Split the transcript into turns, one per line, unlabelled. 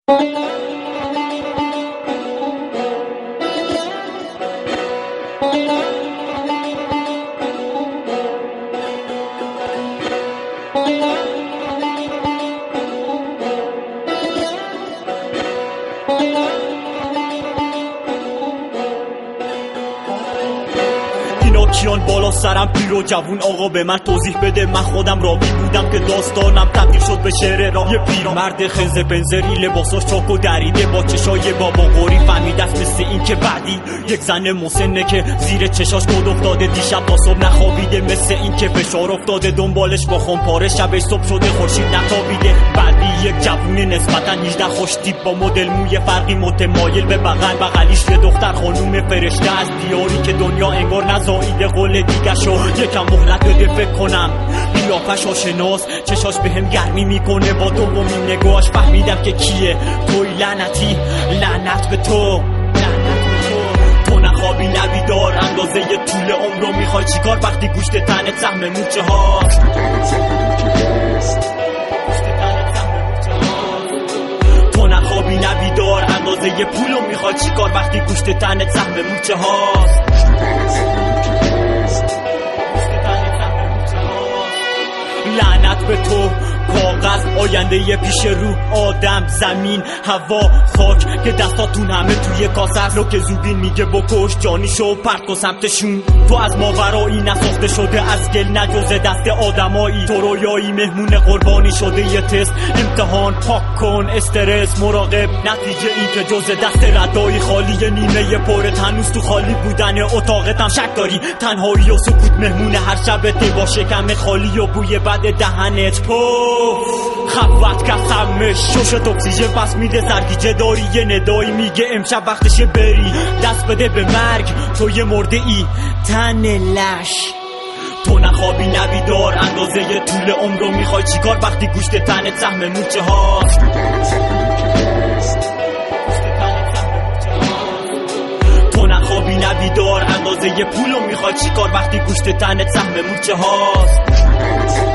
کیان بالا سرم پیر و جوون آقا به من توضیح بده، من خودم راوی بودم که داستانم تبدیل شد به شعر را. یه پیرمرد خنزه بنزری لباساش چاک و دریده با چشای بابا قوری، فهمید است مثل این که بعدی یک زن مسنه که زیر چشاش کد افتاده، دیشب تا صبح نخوابیده، مثل این که فشار افتاده دنبالش با خمپاره، شبش صبح شده خورشید نتابیده. بعدی یک جوون نسبتا 18 خوش تیپ با مدل موی فرقی متمایل به بغل، بغلیش یه دختر خانوم فرشته از دیاری که دنیا انگار نزاییده قول دیگه شو. یکم مهلت بده فکر کنم، قیافش آشناس، چشاش بهم گرمی میکنه، با دومین نگاهش فهمیدم که کیه. توی لعنتی، لعنت به تو، تو نخوابی نبیدار، اندازه ی طول عمرو میخوای چیکار وقتی گوشت تنت سهم موچه هاست. تو نخوابی نبیدار، اندازه ی پولو میخوای چیکار وقتی گوشت تنت سهم موچه هاست. لعنت به تو، کاغذ، آینده پیش رو، آدم، زمین، هوا، خاک که دستاتون همه توی کاسه است. رو که زوبین میگه بکش جانیشو پرت و سمتشون. تو از ماورایی نساخته شده از گل، نجوزه دست آدمایی، تو رویایی مهمون قربانی شده. یه تست امتحان پاک کن، استرس مراقب، نتیجه این که جز دست ردایی خالی، نیمه پرت هنوز تو خالی بودن اتاقتم شک داری. تنهایی و سکوت مهمون هر شبت، با شکم خالی و بوی بد دهنت. خفت کسمش شوشت اکسیژن پس میده، سرگیجه داری، یه ندایی میگه امشب وقتشه بری، دست بده به مرگ، تو یه مرده ای تن لش. تو نخوابی نبیدار، اندازه ی طول عمرو میخوای چیکار وقتی گوشت تنت سهم موچه هاست. تو نخوابی نبیدار، اندازه ی پولو میخوای چیکار وقتی گوشت تنت سهم موچه هاست.